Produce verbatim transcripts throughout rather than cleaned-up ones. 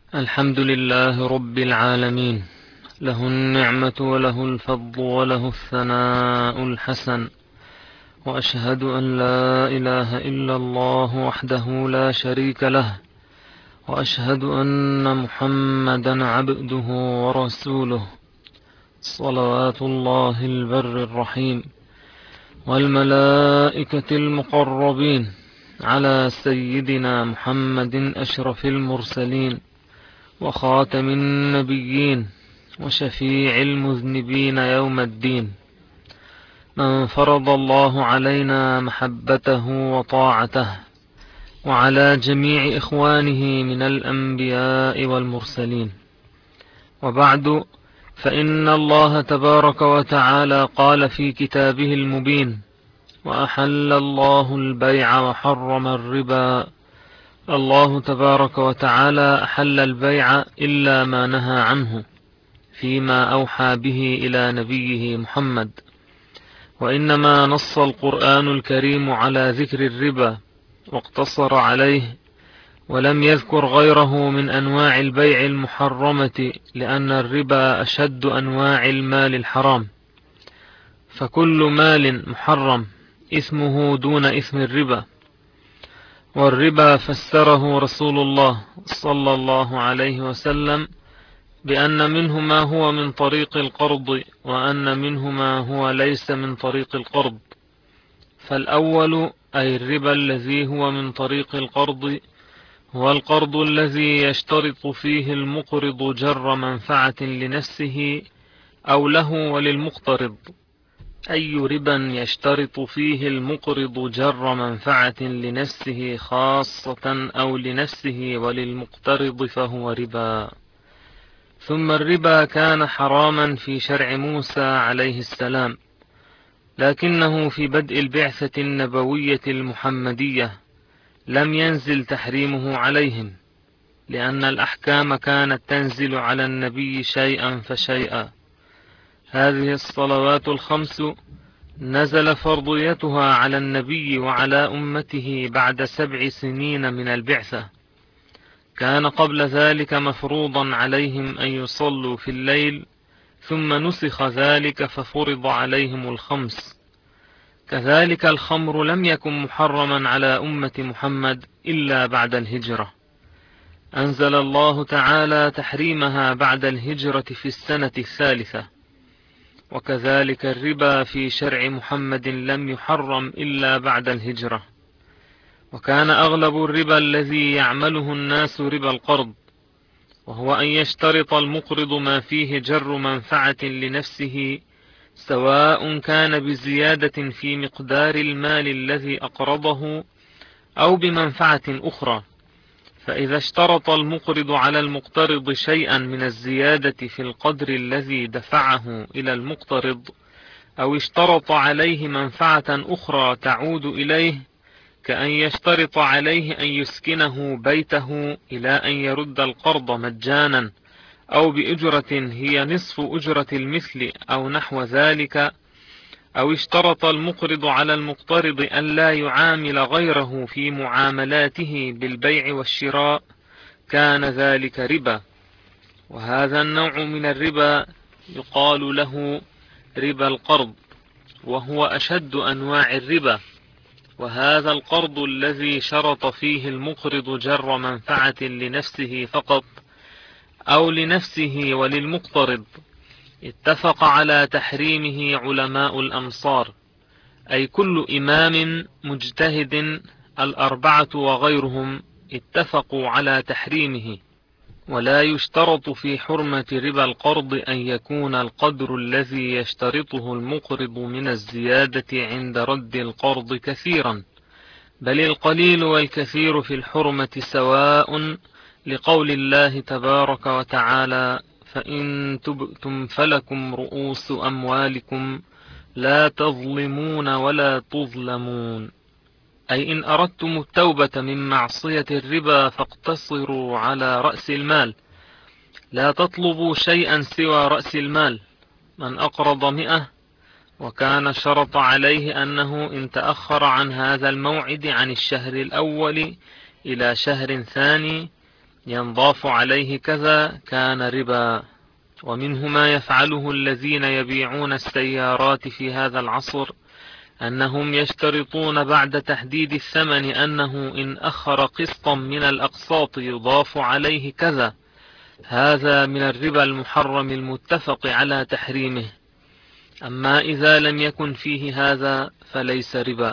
الحمد لله رب العالمين، له النعمة وله الفضل وله الثناء الحسن، وأشهد أن لا إله إلا الله وحده لا شريك له، وأشهد أن محمدا عبده ورسوله، صلوات الله البر الرحيم والملائكة المقربين على سيدنا محمد أشرف المرسلين وخاتم النبيين وشفيع المذنبين يوم الدين، من فرض الله علينا محبته وطاعته، وعلى جميع إخوانه من الأنبياء والمرسلين. وبعد، فإن الله تبارك وتعالى قال في كتابه المبين: وأحل الله البيع وحرم الربا. الله تبارك وتعالى أحل البيع إلا ما نهى عنه فيما أوحى به إلى نبيه محمد، وإنما نص القرآن الكريم على ذكر الربا واقتصر عليه، ولم يذكر غيره من أنواع البيع المحرمة، لأن الربا أشد أنواع المال الحرام، فكل مال محرم إثمه دون إثم الربا. والربا فسره رسول الله صلى الله عليه وسلم بأن منه ما هو من طريق القرض، وأن منه ما هو ليس من طريق القرض. فالأول أي الربا الذي هو من طريق القرض هو القرض الذي يشترط فيه المقرض جر منفعة لنفسه أو له وللمقترض. أي ربا يشترط فيه المقرض جر منفعة لنفسه خاصة أو لنفسه وللمقترض فهو ربا. ثم الربا كان حراما في شرع موسى عليه السلام، لكنه في بدء البعثة النبوية المحمدية لم ينزل تحريمه عليهم، لأن الأحكام كانت تنزل على النبي شيئا فشيئا. هذه الصلوات الخمس نزل فرضيتها على النبي وعلى أمته بعد سبع سنين من البعثة. كان قبل ذلك مفروضا عليهم أن يصلوا في الليل، ثم نسخ ذلك ففرض عليهم الخمس. كذلك الخمر لم يكن محرما على أمة محمد إلا بعد الهجرة، أنزل الله تعالى تحريمها بعد الهجرة في السنة الثالثة. وكذلك الربا في شرع محمد لم يحرم إلا بعد الهجرة. وكان أغلب الربا الذي يعمله الناس ربا القرض، وهو أن يشترط المقرض ما فيه جر منفعة لنفسه، سواء كان بزيادة في مقدار المال الذي أقرضه أو بمنفعة أخرى. فإذا اشترط المقرض على المقترض شيئا من الزيادة في القدر الذي دفعه إلى المقترض، أو اشترط عليه منفعة أخرى تعود إليه، كأن يشترط عليه أن يسكنه بيته إلى أن يرد القرض مجانا، أو بأجرة هي نصف أجرة المثل أو نحو ذلك، أو اشترط المقرض على المقترض أن لا يعامل غيره في معاملاته بالبيع والشراء، كان ذلك ربا. وهذا النوع من الربا يقال له ربا القرض، وهو أشد أنواع الربا. وهذا القرض الذي شرط فيه المقرض جر منفعة لنفسه فقط أو لنفسه وللمقترض، اتفق على تحريمه علماء الأمصار، أي كل إمام مجتهد، الأربعة وغيرهم اتفقوا على تحريمه. ولا يشترط في حرمة ربا القرض أن يكون القدر الذي يشترطه المقرض من الزيادة عند رد القرض كثيرا، بل القليل والكثير في الحرمة سواء، لقول الله تبارك وتعالى: فإن تبتم فلكم رؤوس أموالكم لا تظلمون ولا تظلمون. أي إن أردتم التوبة من معصية الربا فاقتصروا على رأس المال، لا تطلبوا شيئا سوى رأس المال. من أقرض مئة وكان شرط عليه أنه إن تأخر عن هذا الموعد عن الشهر الأول إلى شهر ثاني ينضاف عليه كذا كان ربا. ومنه ما يفعله الذين يبيعون السيارات في هذا العصر، أنهم يشترطون بعد تحديد الثمن أنه إن أخر قسطا من الأقساط يضاف عليه كذا. هذا من الربا المحرم المتفق على تحريمه. أما إذا لم يكن فيه هذا فليس ربا.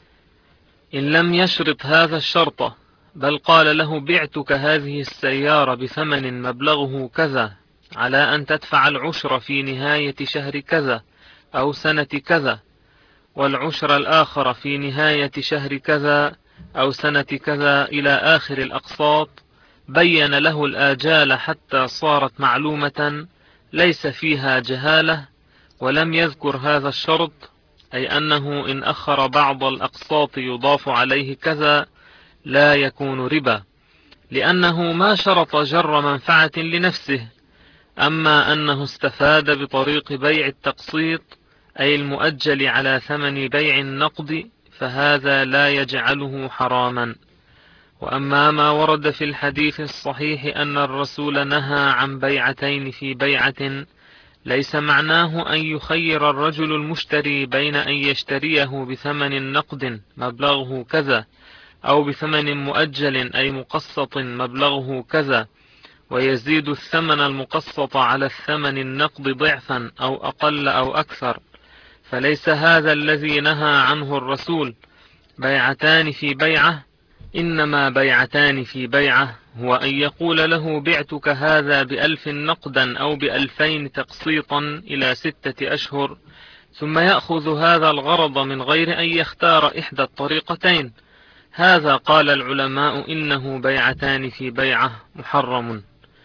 إن لم يشرط هذا الشرط، بل قال له بعتك هذه السيارة بثمن مبلغه كذا على أن تدفع العشر في نهاية شهر كذا أو سنة كذا، والعشر الآخر في نهاية شهر كذا أو سنة كذا إلى آخر الأقساط، بين له الآجال حتى صارت معلومة ليس فيها جهالة، ولم يذكر هذا الشرط، أي أنه إن أخر بعض الأقساط يضاف عليه كذا، لا يكون ربا، لأنه ما شرط جر منفعة لنفسه. أما أنه استفاد بطريق بيع التقسيط، أي المؤجل على ثمن بيع النقد، فهذا لا يجعله حراما. وأما ما ورد في الحديث الصحيح أن الرسول نهى عن بيعتين في بيعة، ليس معناه أن يخير الرجل المشتري بين أن يشتريه بثمن نقد مبلغه كذا أو بثمن مؤجل أي مقسط مبلغه كذا، ويزيد الثمن المقسط على الثمن النقد ضعفا أو أقل أو أكثر، فليس هذا الذي نهى عنه الرسول. بيعتان في بيعة، إنما بيعتان في بيعة هو أن يقول له بعتك هذا بألف نقدا أو بألفين تقسيطا إلى ستة أشهر، ثم يأخذ هذا الغرض من غير أن يختار إحدى الطريقتين. هذا قال العلماء إنه بيعتان في بيعة محرم،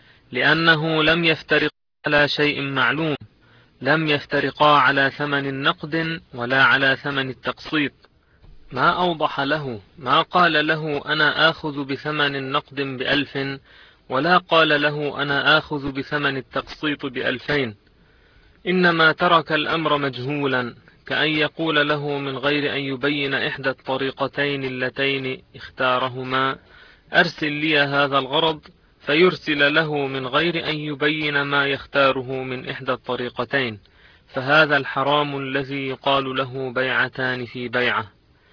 لأنه لم يفترقا على شيء معلوم، لم يفترقا على ثمن نقد ولا على ثمن التقسيط. ما أوضح له، ما قال له أنا آخذ بثمن نقد بألف، ولا قال له أنا آخذ بثمن التقسيط بألفين، إنما ترك الأمر مجهولا، كأن يقول له من غير أن يبين إحدى الطريقتين اللتين اختارهما أرسل لي هذا الغرض، فيرسل له من غير أن يبين ما يختاره من إحدى الطريقتين، فهذا الحرام الذي يقال له بيعتان في بيعة.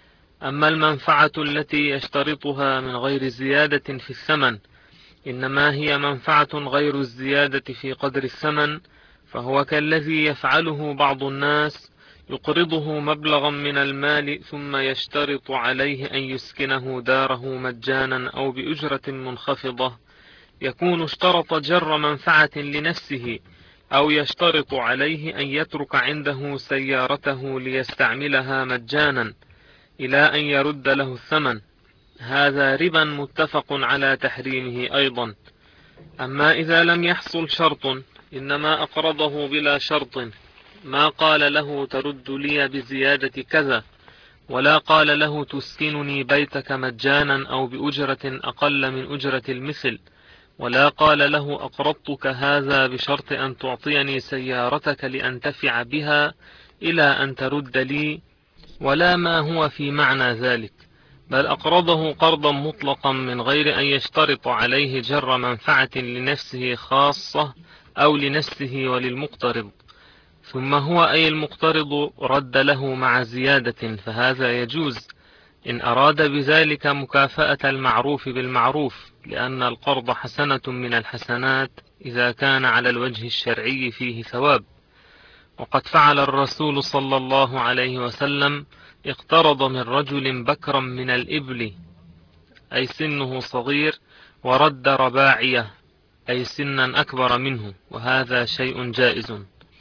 أما المنفعة التي يشترطها من غير زيادة في الثمن، إنما هي منفعة غير الزيادة في قدر الثمن، فهو كالذي يفعله بعض الناس، يقرضه مبلغا من المال ثم يشترط عليه أن يسكنه داره مجانا أو بأجرة منخفضة، يكون اشترط جر منفعة لنفسه، أو يشترط عليه أن يترك عنده سيارته ليستعملها مجانا إلى أن يرد له الثمن. هذا ربا متفق على تحريمه أيضا. أما إذا لم يحصل شرط، إنما أقرضه بلا شرط، ما قال له ترد لي بزيادة كذا، ولا قال له تسكنني بيتك مجانا أو بأجرة أقل من أجرة المثل، ولا قال له أقرضتك هذا بشرط أن تعطيني سيارتك لأنتفع بها إلى أن ترد لي، ولا ما هو في معنى ذلك، بل أقرضه قرضا مطلقا من غير أن يشترط عليه جر منفعة لنفسه خاصة أو لنفسه وللمقترض، ثم هو أي المقترض رد له مع زيادة، فهذا يجوز إن أراد بذلك مكافأة المعروف بالمعروف، لأن القرض حسنة من الحسنات إذا كان على الوجه الشرعي فيه ثواب. وقد فعل الرسول صلى الله عليه وسلم، اقترض من رجل بكرا من الإبل أي سنه صغير، ورد رباعية أي سنا أكبر منه، وهذا شيء جائز.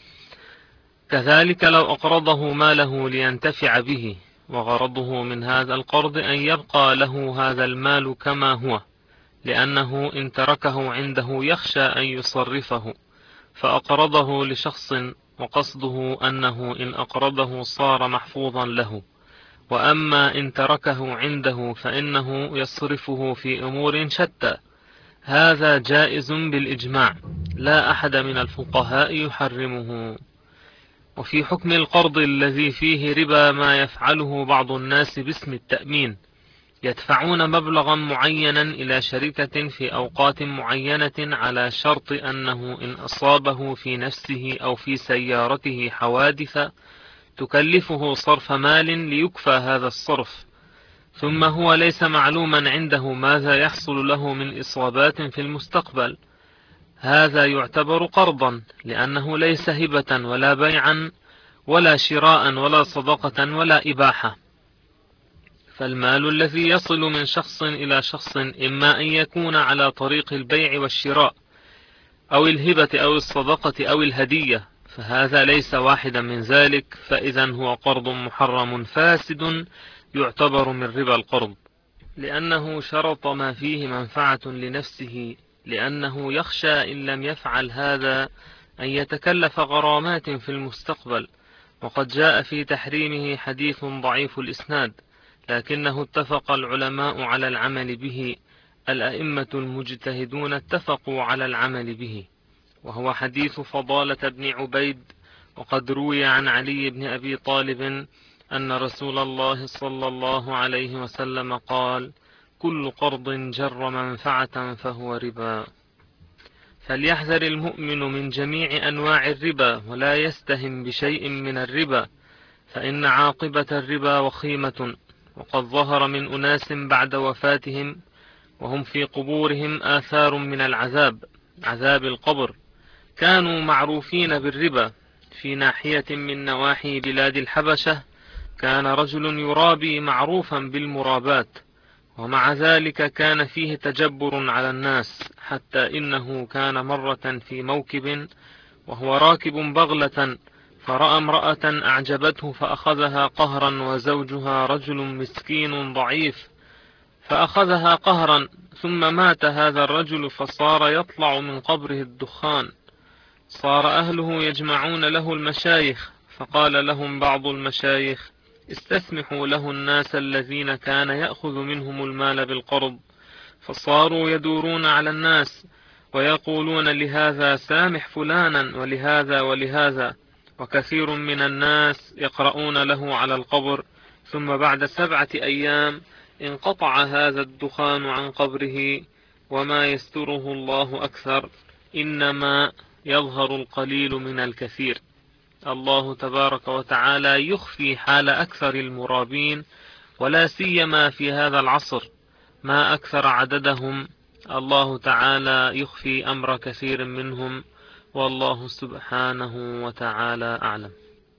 كذلك لو أقرضه ماله لينتفع به، وغرضه من هذا القرض أن يبقى له هذا المال كما هو، لأنه إن تركه عنده يخشى أن يصرفه، فأقرضه لشخص وقصده أنه إن أقرضه صار محفوظا له. وأما إن تركه عنده فإنه يصرفه في أمور شتى، هذا جائز بالإجماع، لا أحد من الفقهاء يحرمه. وفي حكم القرض الذي فيه ربا ما يفعله بعض الناس باسم التأمين، يدفعون مبلغا معينا إلى شركة في أوقات معينة على شرط أنه إن أصابه في نفسه أو في سيارته حوادث تكلفه صرف مال ليكفى هذا الصرف، ثم هو ليس معلوما عنده ماذا يحصل له من إصابات في المستقبل، هذا يعتبر قرضا، لأنه ليس هبة ولا بيعا ولا شراء ولا صدقة ولا إباحة. فالمال الذي يصل من شخص إلى شخص إما أن يكون على طريق البيع والشراء أو الهبة أو الصدقة أو الهدية، فهذا ليس واحدا من ذلك، فإذا هو قرض محرم فاسد يعتبر من ربا القرض، لأنه شرط ما فيه منفعة لنفسه، لأنه يخشى إن لم يفعل هذا أن يتكلف غرامات في المستقبل. وقد جاء في تحريمه حديث ضعيف الإسناد، لكنه اتفق العلماء على العمل به، الأئمة المجتهدون اتفقوا على العمل به، وهو حديث فضالة بن عبيد. وقد روي عن علي بن أبي طالب أن رسول الله صلى الله عليه وسلم قال: كل قرض جر منفعة فهو ربا. فليحذر المؤمن من جميع أنواع الربا، ولا يستهم بشيء من الربا، فإن عاقبة الربا وخيمة. وقد ظهر من أناس بعد وفاتهم وهم في قبورهم آثار من العذاب، عذاب القبر، كانوا معروفين بالربا. في ناحية من نواحي بلاد الحبشة كان رجل يرابي معروفا بالمرابات، ومع ذلك كان فيه تجبر على الناس، حتى إنه كان مرة في موكب وهو راكب بغلة، فرأى امرأة أعجبته فأخذها قهرا، وزوجها رجل مسكين ضعيف، فأخذها قهرا، ثم مات هذا الرجل فصار يطلع من قبره الدخان. صار أهله يجمعون له المشايخ، فقال لهم بعض المشايخ: استسمحوا له الناس الذين كان يأخذ منهم المال بالقرض. فصاروا يدورون على الناس ويقولون لهذا سامح فلانا ولهذا ولهذا، وكثير من الناس يقرؤون له على القبر. ثم بعد سبعة أيام انقطع هذا الدخان عن قبره، وما يستره الله أكثر، إنما يظهر القليل من الكثير. الله تبارك وتعالى يخفي حال أكثر المرابين، ولا سيما في هذا العصر، ما أكثر عددهم. الله تعالى يخفي أمر كثير منهم، والله سبحانه وتعالى أعلم.